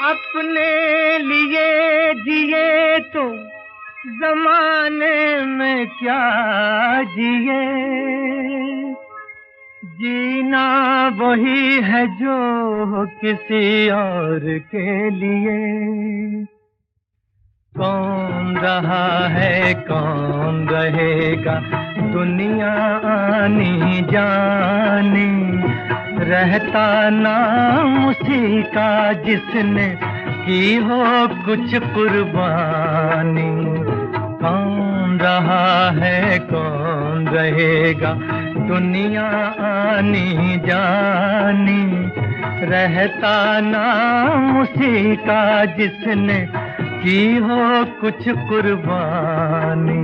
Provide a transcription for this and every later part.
अपने लिए जिए तो जमाने में क्या जिए, जीना वही है जो किसी और के लिए। कौन रहा है कौन रहेगा, दुनिया आनी जानी, रहता नाम उसी का जिसने की हो कुछ कुर्बानी। कौन रहा है कौन रहेगा, दुनिया आनी जानी, रहता नाम उसी का जिसने की हो कुछ कुर्बानी।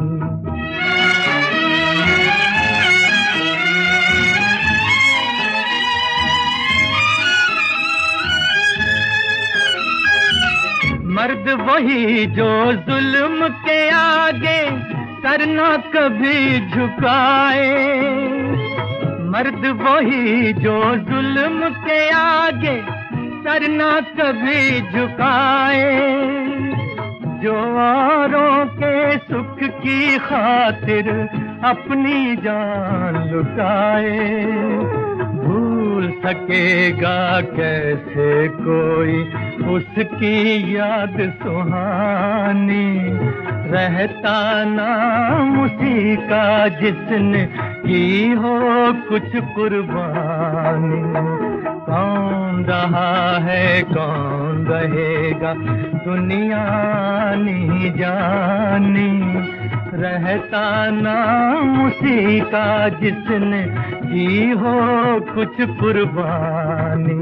मर्द वही जो जुल्म के आगे सर न कभी झुकाए, मर्द वही जो जुल्म के आगे सर न कभी झुकाए, जो औरों के सुख की खातिर अपनी जान लुटाए। भूल सकेगा कैसे कोई उसकी याद सुहानी, रहता नाम उसी का जिसने की हो कुछ कुर्बानी। कौन रहा है कौन रहेगा, दुनिया नहीं जानी, रहता नाम उसी का जिसने की हो कुछ कुर्बानी।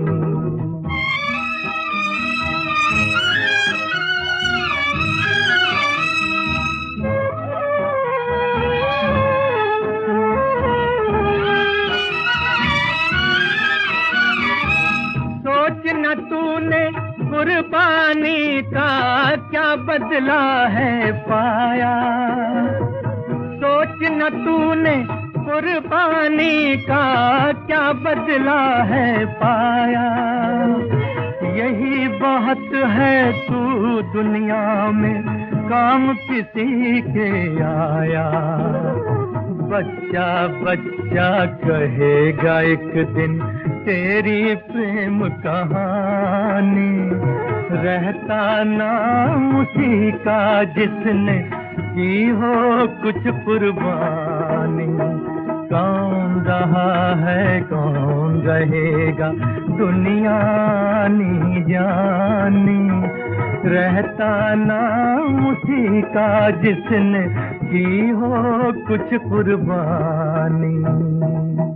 सोच न तूने कुर्बानी का क्या बदला है पाया, सोच न तूने कुर्बानी का क्या बदला है पाया। यही बहुत है तू दुनिया में काम किसी के आया। बच्चा बच्चा कहेगा एक दिन तेरी प्रेम कहानी, रहता नाम उसी का जिसने की हो कुछ कुर्बानी। कौन रहा है कौन रहेगा, दुनिया नहीं जानी, रहता नाम उसी का जिसने की हो कुछ कुर्बानी।